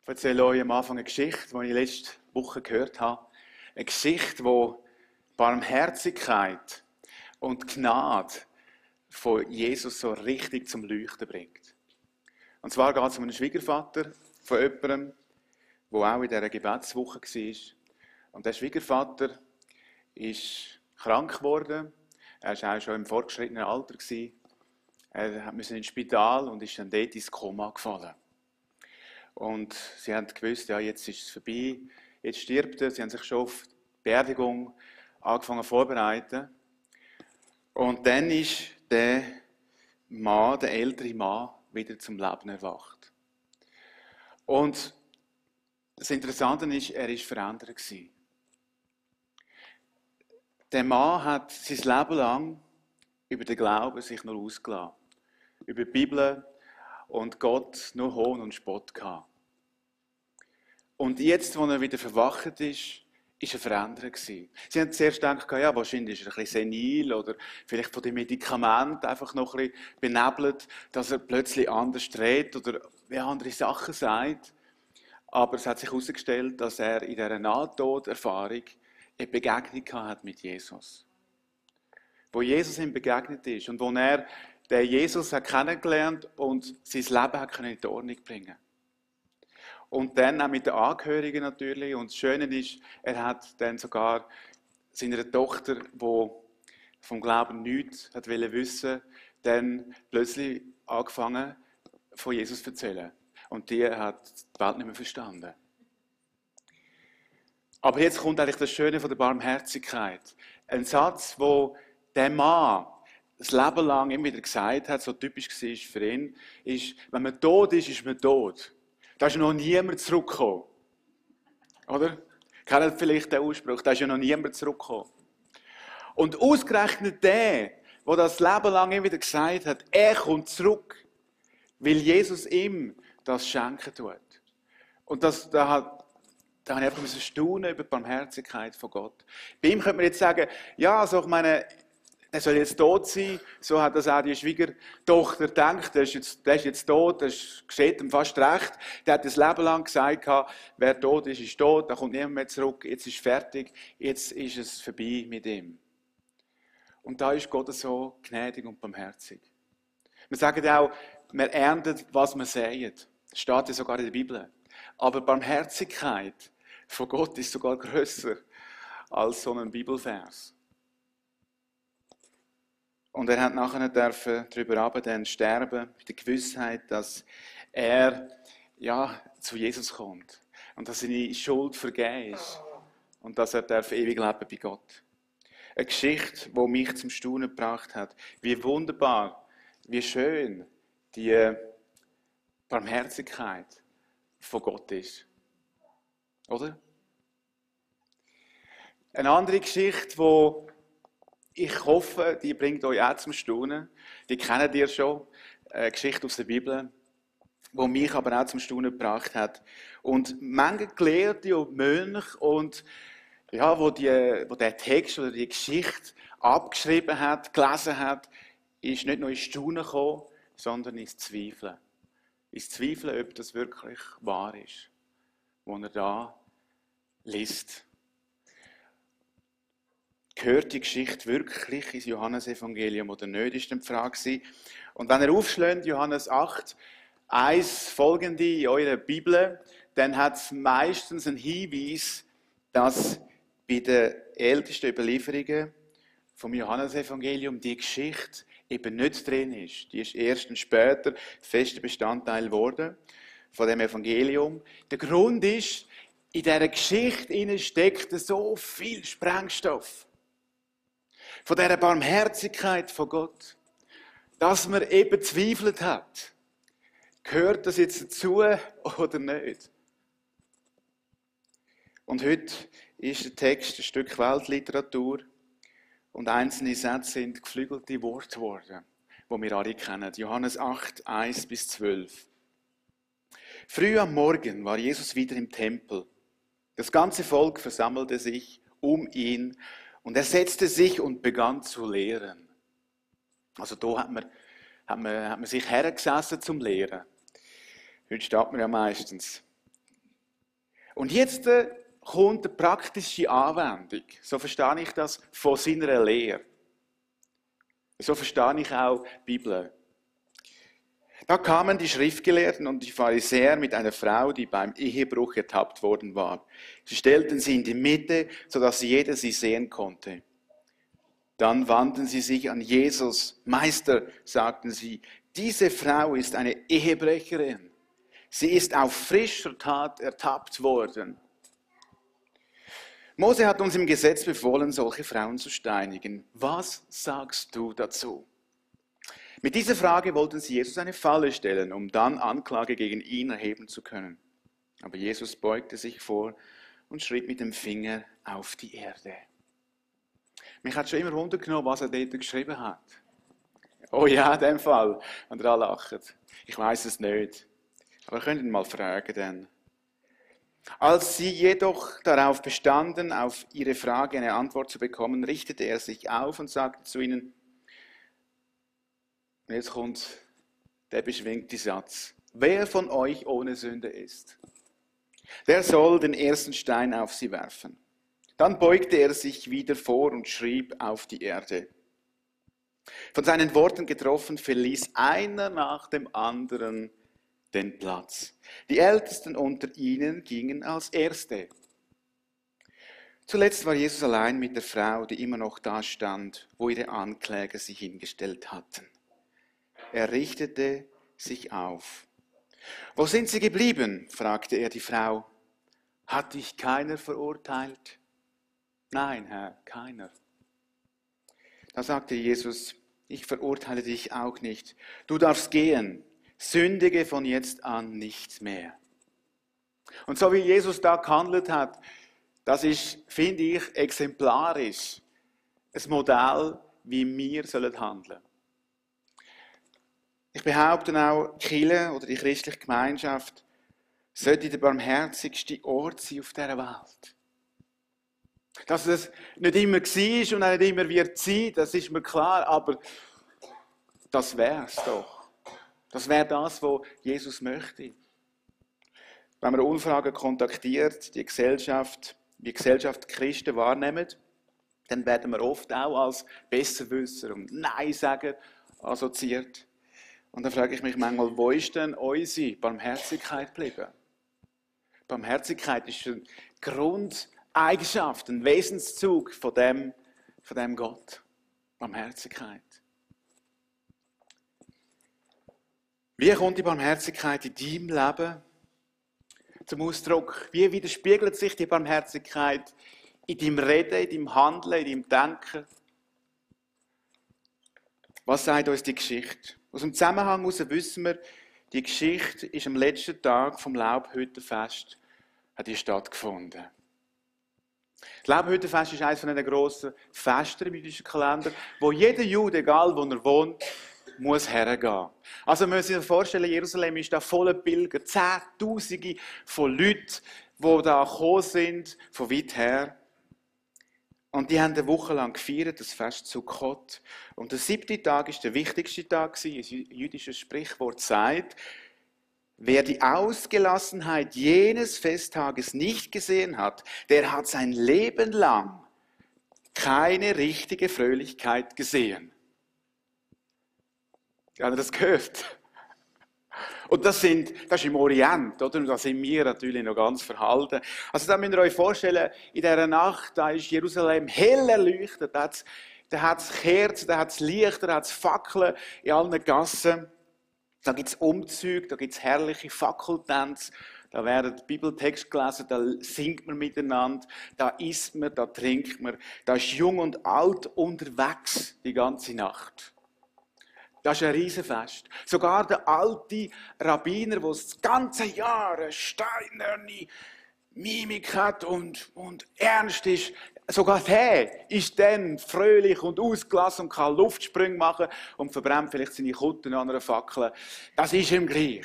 Ich erzähle euch am Anfang eine Geschichte, die ich letzte Woche gehört habe. Eine Geschichte, die Barmherzigkeit und Gnade von Jesus so richtig zum Leuchten bringt. Und zwar geht es um einen Schwiegervater von jemandem, der auch in dieser Gebetswoche war. Und der Schwiegervater ist krank geworden. Er war auch schon im fortgeschrittenen Alter. Er musste ins Spital und ist dann dort ins Koma gefallen. Und sie haben gewusst, ja, jetzt ist es vorbei, jetzt stirbt er. Sie haben sich schon auf die Beerdigung angefangen vorzubereiten. Und dann ist der Mann, der ältere Mann, wieder zum Leben erwacht. Und das Interessante ist, er war verändert. Der Mann hat sein Leben lang über den Glauben sich nur ausgelassen. Über die Bibel und Gott nur Hohn und Spott gehabt. Und jetzt, als er wieder verwacht ist er verändert gewesen. Sie haben zuerst gedacht, ja, wahrscheinlich ist er ein bisschen senil oder vielleicht von den Medikamenten einfach noch ein bisschen benebelt, dass er plötzlich anders redet oder wie andere Sachen sagt. Aber es hat sich herausgestellt, dass er in dieser Nahtoderfahrung eine Begegnung hat mit Jesus. Wo Jesus ihm begegnet ist und wo er den Jesus hat kennengelernt und sein Leben hat in die Ordnung bringen. Und dann auch mit den Angehörigen natürlich. Und das Schöne ist, er hat dann sogar seiner Tochter, die vom Glauben nichts hat wissen, dann plötzlich angefangen, von Jesus zu erzählen. Und die hat die Welt nicht mehr verstanden. Aber jetzt kommt eigentlich das Schöne von der Barmherzigkeit. Ein Satz, wo der Mann das Leben lang immer wieder gesagt hat, so typisch war für ihn, ist, wenn man tot ist, ist man tot. Da ist noch niemand zurückgekommen. Oder? Kennt vielleicht den Ausspruch, da ist ja noch niemand zurückgekommen. Und ausgerechnet der das Leben lang immer wieder gesagt hat, er kommt zurück, weil Jesus ihm das schenken tut. Und da habe ich einfach staunen über die Barmherzigkeit von Gott. Bei ihm könnte man jetzt sagen, ja, also ich meine, der soll jetzt tot sein. So hat das auch die Schwiegertochter gedacht. Der ist jetzt tot, das geschieht ihm fast recht. Der hat das Leben lang gesagt, wer tot ist, ist tot, da kommt niemand mehr zurück, jetzt ist fertig, jetzt ist es vorbei mit ihm. Und da ist Gott so gnädig und barmherzig. Wir sagen auch, wir ernten, was wir säen. Das steht ja sogar in der Bibel. Aber Barmherzigkeit von Gott ist sogar grösser als so ein Bibelvers. Und er hat nachher darüber dann sterben, mit der Gewissheit, dass er zu Jesus kommt. Und dass seine Schuld vergeben ist. Und dass er ewig leben bei Gott. Eine Geschichte, die mich zum Staunen gebracht hat. Wie wunderbar, wie schön die Barmherzigkeit von Gott ist. Oder? Eine andere Geschichte, die ich hoffe, die bringt euch auch zum Staunen. Die kennt ihr schon. Eine Geschichte aus der Bibel, die mich aber auch zum Staunen gebracht hat. Und manche Gelehrte und Mönche, und wo der Text oder die Geschichte abgeschrieben hat, gelesen hat, ist nicht nur ins Staunen gekommen, sondern ins Zweifeln. Ins Zweifeln, ob das wirklich wahr ist, was er da liest. Gehört die Geschichte wirklich ins Johannesevangelium oder nicht, ist die Frage. Und wenn ihr aufschlägt, Johannes 8, 1 folgende in eurer Bibel, dann hat es meistens einen Hinweis, dass bei den ältesten Überlieferungen vom Johannesevangelium die Geschichte eben nicht drin ist. Die ist erst später fester Bestandteil geworden von dem Evangelium. Der Grund ist, in dieser Geschichte steckt so viel Sprengstoff. Von dieser Barmherzigkeit von Gott, dass man eben zweifelt hat. Gehört das jetzt dazu oder nicht? Und heute ist der Text ein Stück Weltliteratur und einzelne Sätze sind geflügelte Worte geworden, die wir alle kennen. Johannes 8, 1-12. Früh am Morgen war Jesus wieder im Tempel. Das ganze Volk versammelte sich um ihn und er setzte sich und begann zu lehren. Also da hat man sich hergesessen zum Lehren. Heute steht man ja meistens. Und jetzt kommt eine praktische Anwendung, so verstehe ich das, von seiner Lehre. So verstehe ich auch die Bibel. Da kamen die Schriftgelehrten und die Pharisäer mit einer Frau, die beim Ehebruch ertappt worden war. Sie stellten sie in die Mitte, sodass jeder sie sehen konnte. Dann wandten sie sich an Jesus. Meister, sagten sie, diese Frau ist eine Ehebrecherin. Sie ist auf frischer Tat ertappt worden. Mose hat uns im Gesetz befohlen, solche Frauen zu steinigen. Was sagst du dazu? Mit dieser Frage wollten sie Jesus eine Falle stellen, um dann Anklage gegen ihn erheben zu können. Aber Jesus beugte sich vor und schrieb mit dem Finger auf die Erde. Mich hat schon immer runtergenommen, was er dort geschrieben hat. Oh ja, in dem Fall. Und alle lachen. Ich weiß es nicht. Aber ihr könnt ihn mal fragen dann. Als sie jedoch darauf bestanden, auf ihre Frage eine Antwort zu bekommen, richtete er sich auf und sagte zu ihnen, und jetzt kommt der beschwingte Satz. Wer von euch ohne Sünde ist, der soll den ersten Stein auf sie werfen. Dann beugte er sich wieder vor und schrieb auf die Erde. Von seinen Worten getroffen, verließ einer nach dem anderen den Platz. Die Ältesten unter ihnen gingen als Erste. Zuletzt war Jesus allein mit der Frau, die immer noch da stand, wo ihre Ankläger sie hingestellt hatten. Er richtete sich auf. Wo sind sie geblieben? Fragte er die Frau. Hat dich keiner verurteilt? Nein, Herr, keiner. Da sagte Jesus, ich verurteile dich auch nicht. Du darfst gehen, sündige von jetzt an nicht mehr. Und so wie Jesus da gehandelt hat, das ist, finde ich, exemplarisch. Ein Modell, wie wir handeln sollen. Ich behaupte auch, die Kirche oder die christliche Gemeinschaft sollte der barmherzigste Ort sein auf dieser Welt. Dass es nicht immer war und auch nicht immer wird sein, das ist mir klar, aber das wäre es doch. Das wäre das, was Jesus möchte. Wenn man Umfragen kontaktiert, wie die Gesellschaft Christen wahrnehmen, dann werden wir oft auch als Besserwisser und Neinsager assoziiert. Und dann frage ich mich manchmal, wo ist denn unsere Barmherzigkeit geblieben? Barmherzigkeit ist eine Grundeigenschaft, ein Wesenszug von dem Gott. Barmherzigkeit. Wie kommt die Barmherzigkeit in deinem Leben zum Ausdruck? Wie widerspiegelt sich die Barmherzigkeit in deinem Reden, in deinem Handeln, in deinem Denken? Was sagt uns die Geschichte? Aus dem Zusammenhang heraus wissen wir, die Geschichte ist am letzten Tag vom Laubhüttenfest stattgefunden. Das Laubhüttenfest ist eines von den grossen Festen im jüdischen Kalender, wo jeder Jude, egal wo er wohnt, muss hergehen. Also man muss sich vorstellen, Jerusalem ist da voller Pilger, Zehntausende von Leuten, die da gekommen sind, von weit her. Und die haben eine Woche lang gefeiert, das Fest Sukkot. Und der 7. Tag ist der wichtigste Tag gewesen. Ein jüdisches Sprichwort sagt, wer die Ausgelassenheit jenes Festtages nicht gesehen hat, der hat sein Leben lang keine richtige Fröhlichkeit gesehen. Habt ihr das gehört? Und das ist im Orient, oder? Und da sind wir natürlich noch ganz verhalten. Also da müsst ihr euch vorstellen, in dieser Nacht, da ist Jerusalem hell erleuchtet. Da hat es Kerzen, da hat es Lichter, da hat es Fackeln in allen Gassen. Da gibt es Umzüge, da gibt es herrliche Fackeltänze. Da werden Bibeltext gelesen, da singt man miteinander, da isst man, da trinkt man. Da ist jung und alt unterwegs die ganze Nacht. Das ist ein Riesenfest. Sogar der alte Rabbiner, der das ganze Jahr eine steinerne Mimik hat und ernst ist, sogar der ist dann fröhlich und ausgelassen und kann Luftsprünge machen und verbrennt vielleicht seine Kutten an einer Fackel. Das ist ihm gleich.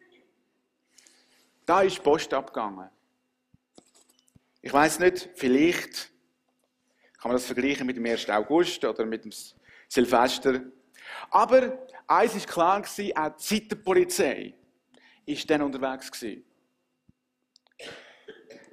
Da ist die Post abgegangen. Ich weiss nicht, vielleicht kann man das vergleichen mit dem 1. August oder mit dem Silvester. Aber eins war klar, auch die Zeitenpolizei war dann unterwegs.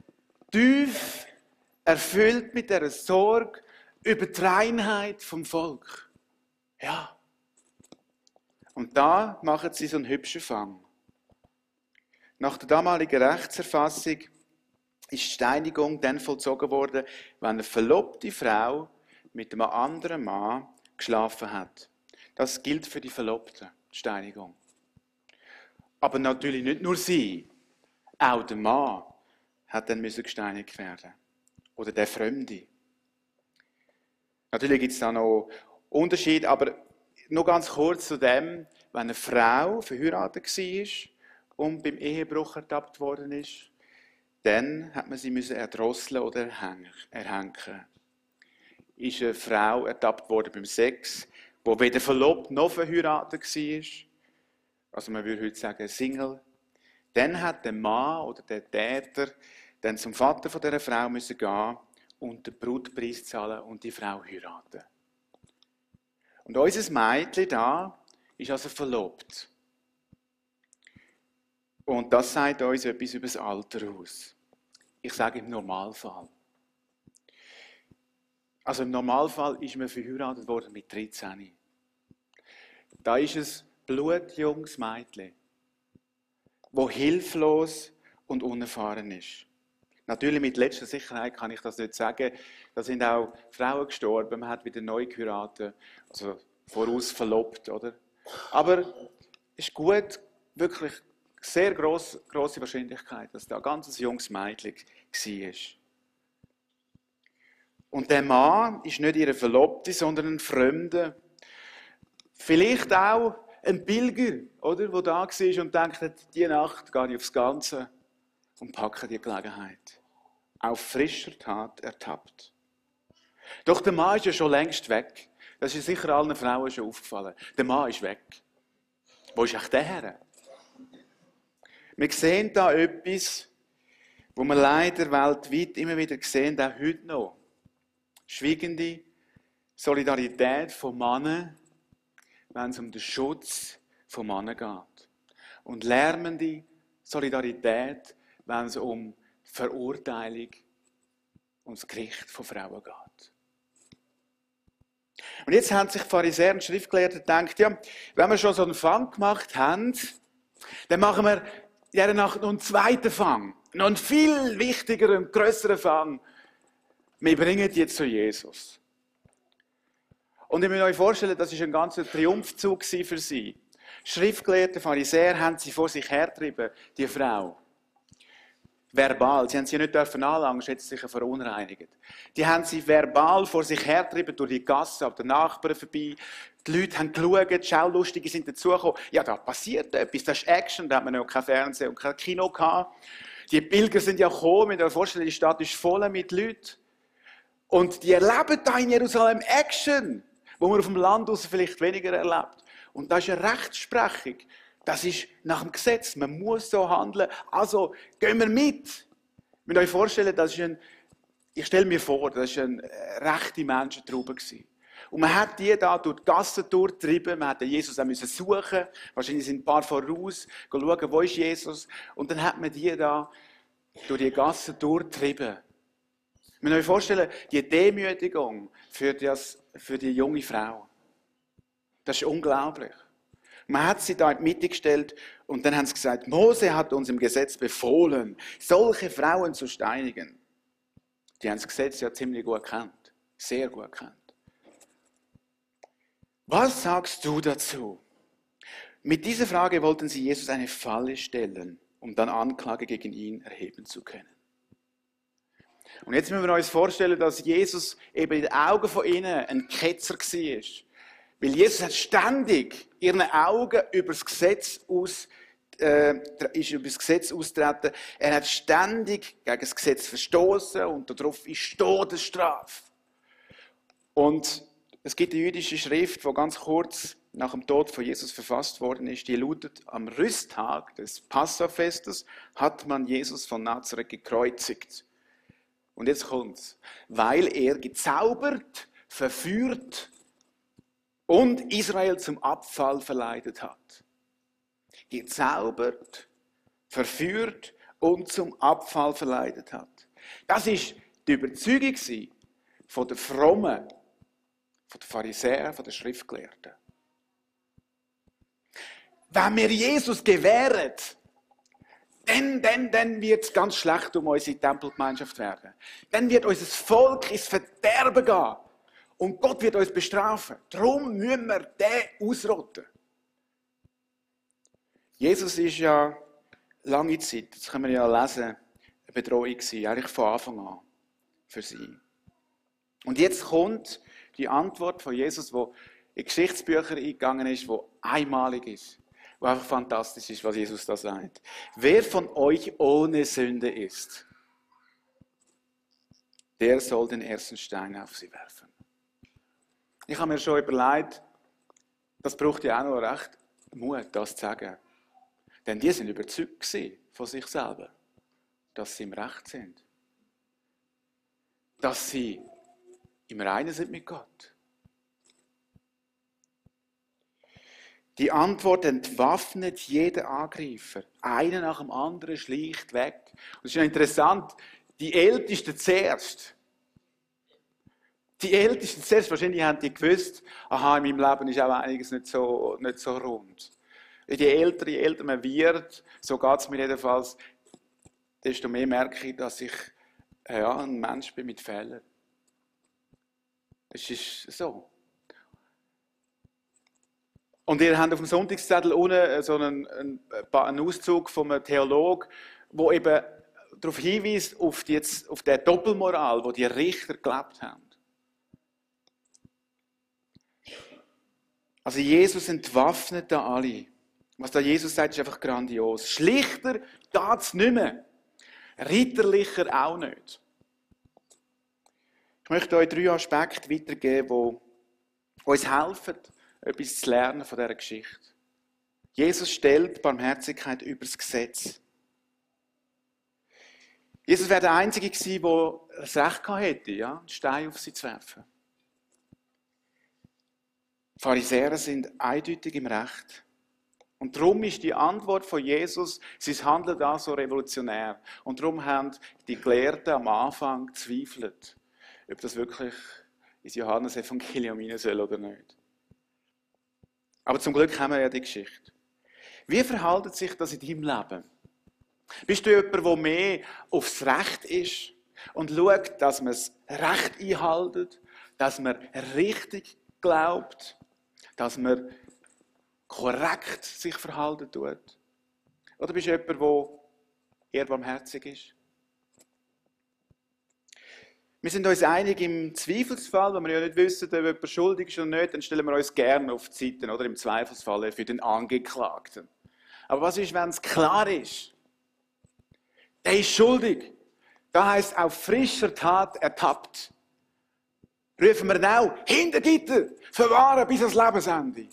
tief erfüllt mit dieser Sorge über die Reinheit vom Volk. Ja. Und da machen sie so einen hübschen Fang. Nach der damaligen Rechtserfassung ist die Steinigung dann vollzogen worden, wenn eine verlobte Frau mit einem anderen Mann geschlafen hat. Das gilt für die Verlobten, die Steinigung. Aber natürlich nicht nur sie. Auch der Mann hat dann gesteinigt werden. Oder der Fremde. Natürlich gibt es da noch Unterschiede, aber noch ganz kurz zu dem, wenn eine Frau verheiratet war und beim Ehebruch ertappt worden ist, dann hat man sie erdrosseln oder erhängen. Ist eine Frau ertappt worden beim Sex, wo weder verlobt noch verheiratet war, also man würde heute sagen Single, dann hat der Mann oder der Täter dann zum Vater von dieser Frau müssen gehen und den Brutpreis zahlen und die Frau heiraten. Und unser Mädchen da ist also verlobt. Und das sagt uns etwas über das Alter aus. Ich sage im Normalfall. Also im Normalfall ist man verheiratet worden mit 13. Da ist es blutjunges Mädchen, das hilflos und unerfahren ist. Natürlich mit letzter Sicherheit kann ich das nicht sagen. Da sind auch Frauen gestorben, man hat wieder neu geheiratet, also voraus verlobt, oder? Aber es ist gut, wirklich sehr grosse Wahrscheinlichkeit, dass da ein ganz junges Mädchen war. Und der Mann ist nicht ihre Verlobte, sondern ein Fremder. Vielleicht auch ein Pilger, oder, der da war und denkt, diese Nacht gehe ich aufs Ganze und packe die Gelegenheit. Auf frischer Tat ertappt. Doch der Mann ist ja schon längst weg. Das ist sicher allen Frauen schon aufgefallen. Der Mann ist weg. Wo ist eigentlich der her? Wir sehen da etwas, wo wir leider weltweit immer wieder sehen, auch heute noch. Schweigende Solidarität von Männern, wenn es um den Schutz von Männern geht. Und lärmende Solidarität, wenn es um Verurteilung und das Gericht von Frauen geht. Und jetzt haben sich Pharisäer und Schriftgelehrte gedacht, ja, wenn wir schon so einen Fang gemacht haben, dann machen wir in dieser Nacht noch einen zweiten Fang. Noch einen viel wichtigeren und grösseren Fang. Wir bringen die zu Jesus. Und ich muss euch vorstellen, das war ein ganzer Triumphzug für sie. Schriftgelehrte Pharisäer haben sie vor sich hergetrieben, die Frau. Verbal. Sie haben sie nicht anlangen, sonst hätte sie sich verunreinigt. Die haben sie verbal vor sich hergetrieben durch die Gasse, an den Nachbarn vorbei. Die Leute haben geschaut, die Schaulustige sind dazugekommen. Ja, da passiert etwas, das ist Action, da hat man noch kein Fernsehen und kein Kino gehabt. Die Pilger sind ja gekommen, mit der Vorstellung, die Stadt ist voll mit Leuten. Und die erleben da in Jerusalem Action, wo man auf dem Land aus vielleicht weniger erlebt. Und das ist eine Rechtsprechung. Das ist nach dem Gesetz. Man muss so handeln. Also gehen wir mit. Ich muss euch vorstellen, ich stelle mir vor, das war eine rechte Menschentraube. Und man hat die da durch die Gassen durchgetrieben. Man hat Jesus auch suchen. Wahrscheinlich sind ein paar voraus, schauen, wo ist Jesus. Und dann hat man die da durch die Gassen durchgetrieben. Ich muss euch vorstellen, die Demütigung für die junge Frau. Das ist unglaublich. Man hat sie da in die Mitte gestellt und dann haben sie gesagt, Mose hat uns im Gesetz befohlen, solche Frauen zu steinigen. Die haben das Gesetz ja ziemlich gut gekannt. Sehr gut gekannt. Was sagst du dazu? Mit dieser Frage wollten sie Jesus eine Falle stellen, um dann Anklage gegen ihn erheben zu können. Und jetzt müssen wir uns vorstellen, dass Jesus eben in den Augen von ihnen ein Ketzer war. Weil Jesus hat ständig ihren Augen über das Gesetz austreten. Er hat ständig gegen das Gesetz verstoßen und darauf ist Todesstrafe. Und es gibt eine jüdische Schrift, die ganz kurz nach dem Tod von Jesus verfasst worden ist. Die lautet: Am Rüsttag des Passafestes hat man Jesus von Nazareth gekreuzigt. Und jetzt kommt's. Weil er gezaubert, verführt und Israel zum Abfall verleitet hat. Gezaubert, verführt und zum Abfall verleitet hat. Das war die Überzeugung von den Frommen, von den Pharisäern, von den Schriftgelehrten. Wenn wir Jesus gewähren, dann wird es ganz schlecht um unsere Tempelgemeinschaft werden. Dann wird unser Volk ins Verderben gehen. Und Gott wird uns bestrafen. Darum müssen wir den ausrotten. Jesus ist ja lange Zeit, das können wir ja lesen, eine Bedrohung gewesen, eigentlich von Anfang an für sie. Und jetzt kommt die Antwort von Jesus, die in Geschichtsbücher eingegangen ist, die einmalig ist. Die einfach fantastisch ist, was Jesus da sagt. Wer von euch ohne Sünde ist, der soll den ersten Stein auf sie werfen. Ich habe mir schon überlegt, das braucht ja auch noch recht Mut, das zu sagen. Denn die sind überzeugt von sich selber, dass sie im Recht sind. Dass sie im Reinen sind mit Gott. Die Antwort entwaffnet jeden Angreifer. Einer nach dem anderen schleicht weg. Und es ist ja interessant, die Ältesten zuerst. Die Ältesten zuerst, wahrscheinlich haben die gewusst, aha, in meinem Leben ist auch einiges nicht so rund. Je älter man wird, so geht es mir jedenfalls, desto mehr merke ich, dass ich ein Mensch bin mit Fehlern. Es ist so. Und ihr habt auf dem Sonntagszettel unten so einen Auszug von einem Theologen, der eben darauf hinweist, auf die Doppelmoral, die die Richter gelebt haben. Also Jesus entwaffnet da alle. Was da Jesus sagt, ist einfach grandios. Schlichter geht es nicht mehr. Ritterlicher auch nicht. Ich möchte euch 3 Aspekte weitergeben, die uns helfen, etwas zu lernen von dieser Geschichte. Jesus stellt Barmherzigkeit über das Gesetz. Jesus wäre der Einzige gewesen, der das Recht gehabt hätte, einen Stein auf sie zu werfen. Die Pharisäer sind eindeutig im Recht. Und darum ist die Antwort von Jesus, sein Handeln da so revolutionär. Und darum haben die Gelehrten am Anfang gezweifelt, ob das wirklich ins Johannesevangelium hinein soll oder nicht. Aber zum Glück haben wir ja die Geschichte. Wie verhält sich das in deinem Leben? Bist du jemand, der mehr aufs Recht ist und schaut, dass man das Recht einhält, dass man richtig glaubt, dass man korrekt sich verhalten tut? Oder bist du jemand, der eher barmherzig ist? Wir sind uns einig, im Zweifelsfall, wenn wir ja nicht wissen, ob jemand schuldig ist oder nicht, dann stellen wir uns gerne auf die Seite, oder im Zweifelsfall für den Angeklagten. Aber was ist, wenn es klar ist? Der ist schuldig. Das heisst, auf frischer Tat ertappt. Rufen wir dann auch, hinter Gitter, verwahren bis ans Lebensende.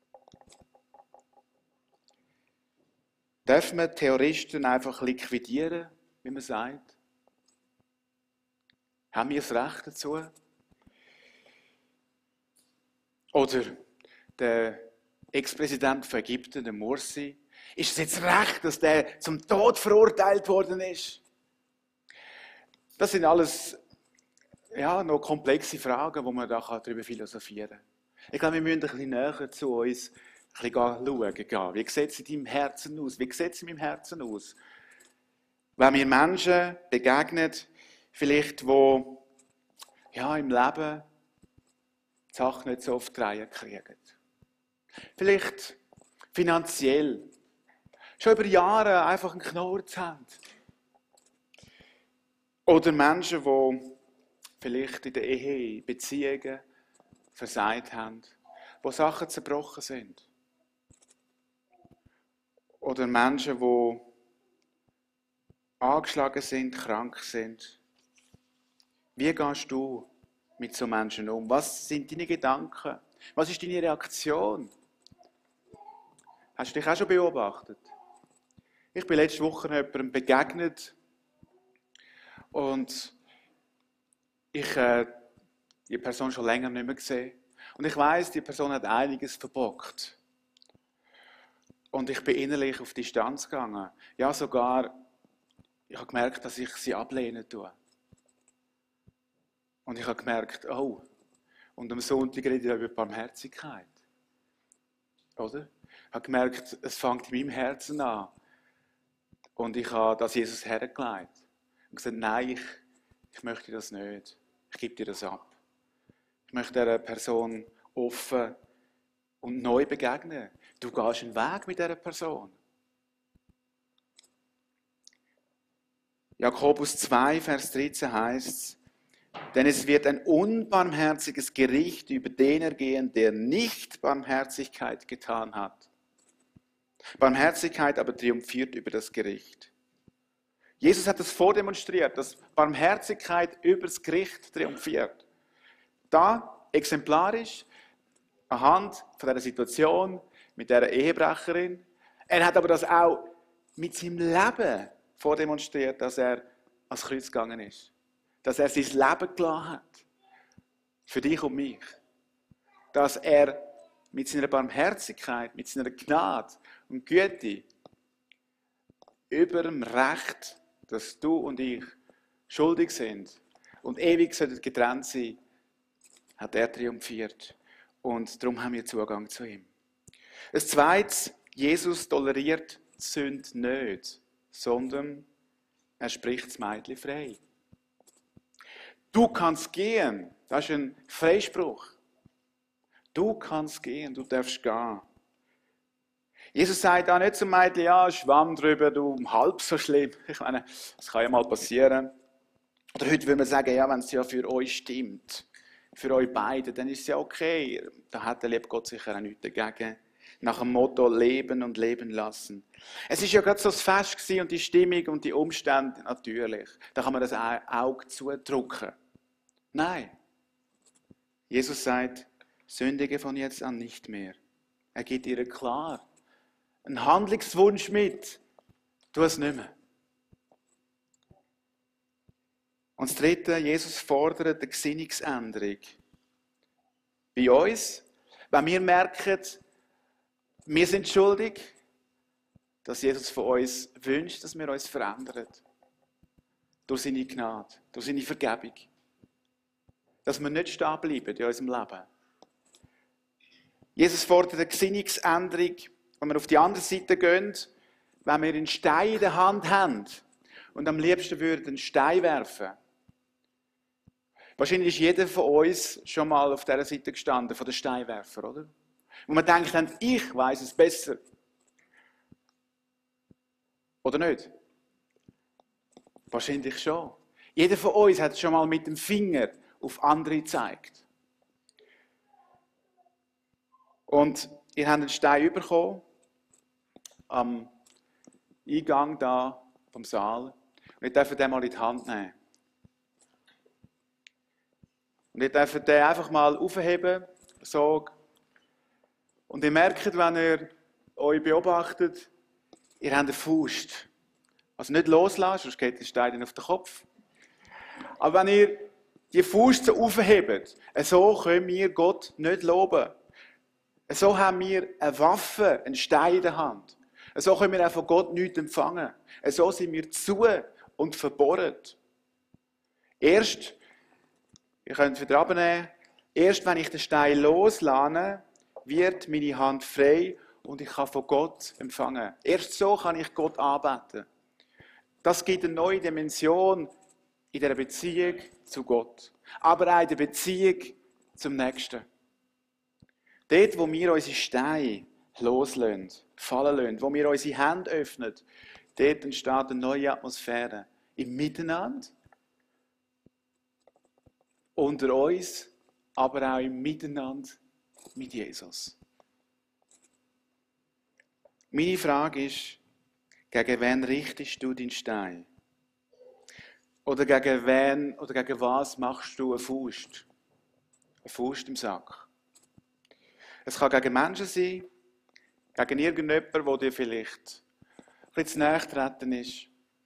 Dürfen wir Terroristen einfach liquidieren, wie man sagt? Haben wir das Recht dazu? Oder der Ex-Präsident von Ägypten, der Morsi, ist es jetzt recht, dass der zum Tod verurteilt worden ist? Das sind alles noch komplexe Fragen, wo man da darüber philosophieren kann. Ich glaube, wir müssen ein bisschen näher zu uns schauen. Wie sieht es in deinem Herzen aus? Wie sieht es in meinem Herzen aus? Wenn mir Menschen begegnen, vielleicht, wo im Leben die Sachen nicht so oft Reihe kriegen. Vielleicht finanziell. Schon über Jahre einfach einen Knurz haben. Oder Menschen, die vielleicht in der Ehe, Beziehungen versagt haben, wo Sachen zerbrochen sind. Oder Menschen, die angeschlagen sind, krank sind. Wie gehst du mit so Menschen um? Was sind deine Gedanken? Was ist deine Reaktion? Hast du dich auch schon beobachtet? Ich bin letzte Woche jemandem begegnet und ich die Person schon länger nicht mehr gesehen. Und ich weiss, die Person hat einiges verbockt. Und ich bin innerlich auf Distanz gegangen. Ja, sogar, ich habe gemerkt, dass ich sie ablehnen tue. Und ich habe gemerkt, oh, und am Sonntag rede ich über Barmherzigkeit. Oder? Ich habe gemerkt, es fängt in meinem Herzen an. Und ich habe das Jesus hergelegt. Und gesagt, nein, ich möchte das nicht. Ich gebe dir das ab. Ich möchte dieser Person offen und neu begegnen. Du gehst einen Weg mit dieser Person. Jakobus 2, Vers 13 heißt es, denn es wird ein unbarmherziges Gericht über den ergehen, der nicht Barmherzigkeit getan hat. Barmherzigkeit aber triumphiert über das Gericht. Jesus hat das vordemonstriert, dass Barmherzigkeit über das Gericht triumphiert. Da, exemplarisch, anhand von dieser Situation mit dieser Ehebrecherin. Er hat aber das auch mit seinem Leben vordemonstriert, dass er ans Kreuz gegangen ist. Dass er sein Leben gelassen hat. Für dich und mich. Dass er mit seiner Barmherzigkeit, mit seiner Gnade und Güte über dem Recht, dass du und ich schuldig sind und ewig getrennt sein, hat er triumphiert. Und darum haben wir Zugang zu ihm. Das Zweite, Jesus toleriert die Sünde nicht, sondern er spricht das Mädchen frei. Du kannst gehen. Das ist ein Freispruch. Du kannst gehen, du darfst gehen. Jesus sagt auch nicht zum Mädchen, ja, schwamm drüber, du, halb so schlimm. Ich meine, das kann ja mal passieren. Oder heute würde man sagen, ja, wenn es ja für euch stimmt, für euch beide, dann ist es ja okay. Da hat der liebe Gott sicher auch nichts dagegen. Nach dem Motto leben und leben lassen. Es ist ja gerade so das Fest gewesen und die Stimmung und die Umstände natürlich. Da kann man das Auge zudrücken. Nein. Jesus sagt, sündige von jetzt an nicht mehr. Er gibt ihr klar einen Handlungswunsch mit. Tu es nicht mehr. Und das Dritte, Jesus fordert eine Gesinnungsänderung. Bei uns, wenn wir merken, wir sind schuldig, dass Jesus von uns wünscht, dass wir uns verändern. Durch seine Gnade, durch seine Vergebung. Dass wir nicht stehen bleiben in unserem Leben. Jesus fordert eine Gesinnungsänderung, wenn wir auf die andere Seite gehen, wenn wir einen Stein in der Hand haben und am liebsten würden einen Stein werfen. Wahrscheinlich ist jeder von uns schon mal auf dieser Seite gestanden, von den Steinwerfer, oder? Und man denkt dann, ich weiss es besser. Oder nicht? Wahrscheinlich schon. Jeder von uns hat schon mal mit dem Finger auf andere gezeigt. Und ihr habt einen Stein bekommen, am Eingang da vom Saal. Und ihr dürft den mal in die Hand nehmen. Und ihr dürft den einfach mal aufheben, so. Und ihr merkt, wenn ihr euch beobachtet, ihr habt eine Faust. Also nicht loslassen, sonst geht der Stein auf den Kopf. Aber wenn ihr die Faust so aufhebt, so können wir Gott nicht loben. So haben wir eine Waffe, einen Stein in der Hand. So können wir auch von Gott nichts empfangen. So sind wir zu und verbohrt. Erst, ihr könnt es wieder abnehmen, erst wenn ich den Stein loslasse, wird meine Hand frei und ich kann von Gott empfangen. Erst so kann ich Gott anbeten. Das gibt eine neue Dimension in der Beziehung zu Gott. Aber auch in der Beziehung zum Nächsten. Dort, wo wir unsere Steine loslassen, fallen lassen, wo wir unsere Hände öffnen, dort entsteht eine neue Atmosphäre. Im Miteinander, unter uns, aber auch im Miteinander mit Jesus. Meine Frage ist, gegen wen richtest du deinen Stein? Oder gegen wen oder gegen was machst du eine Faust? Eine Faust im Sack. Es kann gegen Menschen sein, gegen irgendjemanden, der dir vielleicht ein bisschen zu nahe getreten ist.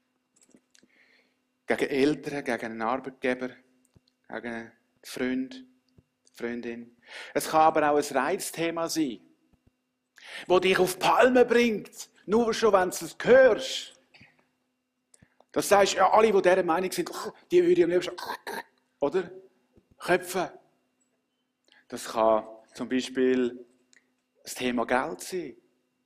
Gegen Eltern, gegen einen Arbeitgeber, gegen einen Freund, Freundin. Es kann aber auch ein Reizthema sein, das dich auf die Palme bringt, nur schon, wenn du es hörst. Das sagst ja alle, die dieser Meinung sind, die würde ich am liebsten, oder? Köpfen. Das kann zum Beispiel das Thema Geld sein.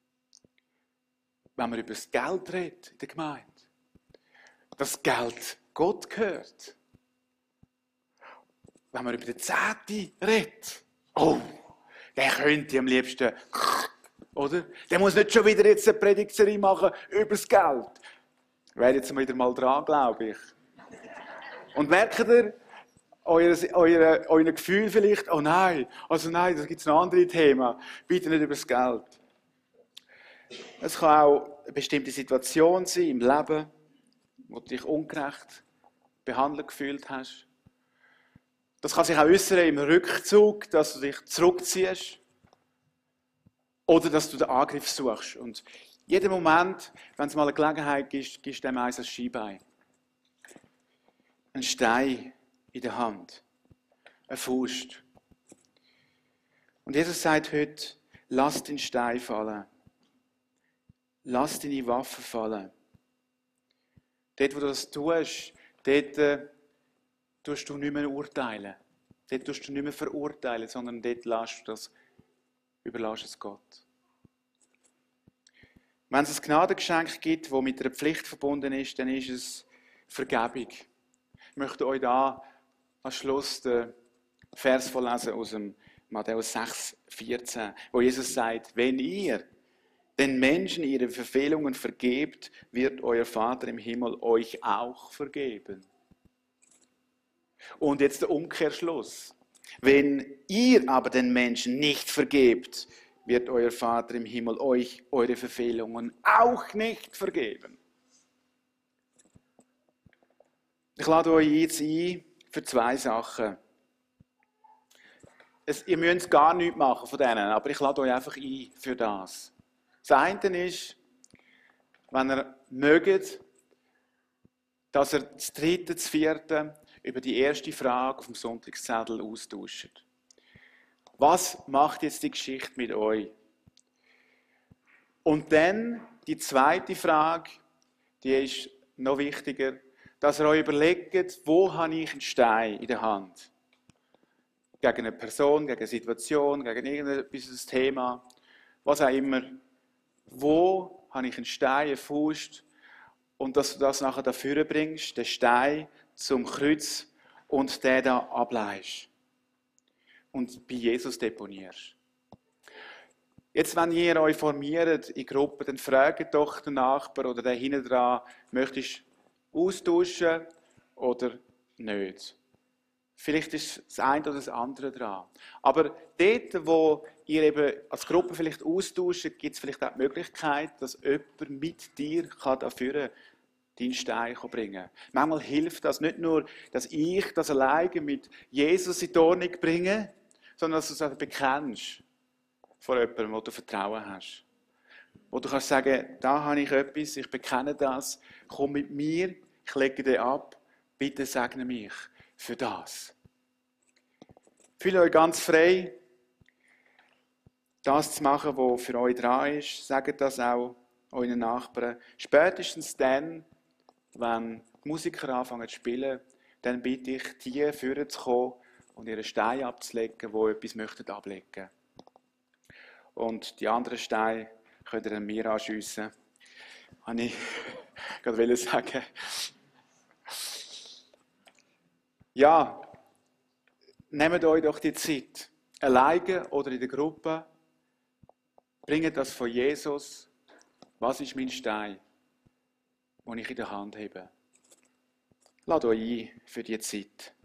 Wenn man über das Geld redet in der Gemeinde. Dass Geld Gott gehört. Wenn man über den Zehnten redet. Oh, der könnte am liebsten, oder? Der muss nicht schon wieder jetzt eine Predigtserie machen über das Geld. Wäre jetzt wieder mal dran, glaube ich. Und merkt ihr, euer Gefühl vielleicht, oh nein, da gibt es noch andere Themen. Bitte nicht über das Geld. Es kann auch eine bestimmte Situation sein im Leben, wo du dich ungerecht behandelt gefühlt hast. Das kann sich auch äußern im Rückzug, dass du dich zurückziehst. Oder dass du den Angriff suchst. Und jeden Moment, wenn es mal eine Gelegenheit gibt, gibst du dem eins als Schienbein. Ein Stein in der Hand. Eine Faust. Und Jesus sagt heute, lass den Stein fallen. Lass deine Waffe fallen. Dort, wo du das tust, dort tust du nicht mehr urteilen. Dort tust du nicht mehr verurteilen, sondern dort überlässt es Gott. Wenn es ein Gnadengeschenk gibt, das mit einer Pflicht verbunden ist, dann ist es Vergebung. Ich möchte euch da am Schluss den Vers vorlesen aus dem Matthäus 6,14, wo Jesus sagt, wenn ihr den Menschen ihre Verfehlungen vergebt, wird euer Vater im Himmel euch auch vergeben. Und jetzt der Umkehrschluss. Wenn ihr aber den Menschen nicht vergebt, wird euer Vater im Himmel euch eure Verfehlungen auch nicht vergeben. Ich lade euch jetzt ein für zwei Sachen. Ihr müsst gar nichts machen von denen, aber ich lade euch einfach ein für das. Das eine ist, wenn ihr mögt, dass ihr das dritte, das vierte über die erste Frage auf dem Sonntagszettel austauscht. Was macht jetzt die Geschichte mit euch? Und dann die zweite Frage, die ist noch wichtiger, dass ihr euch überlegt, wo habe ich einen Stein in der Hand? Gegen eine Person, gegen eine Situation, gegen irgendein Thema, was auch immer. Wo habe ich einen Stein, eine Faust? Und dass du das nachher dafür bringst, den Stein zum Kreuz und den da ableihst. Und bei Jesus deponierst. Jetzt, wenn ihr euch formiert in Gruppen, dann fragt doch den Nachbar oder den hinten dran, möchtest du austauschen oder nicht? Vielleicht ist das eine oder das andere dran. Aber dort, wo ihr eben als Gruppe vielleicht austauscht, gibt es vielleicht auch die Möglichkeit, dass jemand mit dir dafür deinen Stein bringen kann. Manchmal hilft das nicht nur, dass ich das alleine mit Jesus in die Ordnung bringe, sondern dass du es auch bekennst vor jemandem, wo du Vertrauen hast. Wo du kannst sagen, da habe ich etwas, ich bekenne das, komm mit mir, ich lege dir ab, bitte segne mich für das. Fühlt euch ganz frei, das zu machen, was für euch dran ist. Sagt das auch euren Nachbarn. Spätestens dann, wenn die Musiker anfangen zu spielen, dann bitte ich, die führen zu kommen und ihre Steine abzulegen, die etwas ablegen möchten. Und die anderen Steine könnt ihr dann mir anschiessen. Wollte ich gerade sagen. Ja, nehmt euch doch die Zeit, alleine oder in der Gruppe, bringt das von Jesus. Was ist mein Stein, den ich in der Hand habe? Lasst euch ein für die Zeit.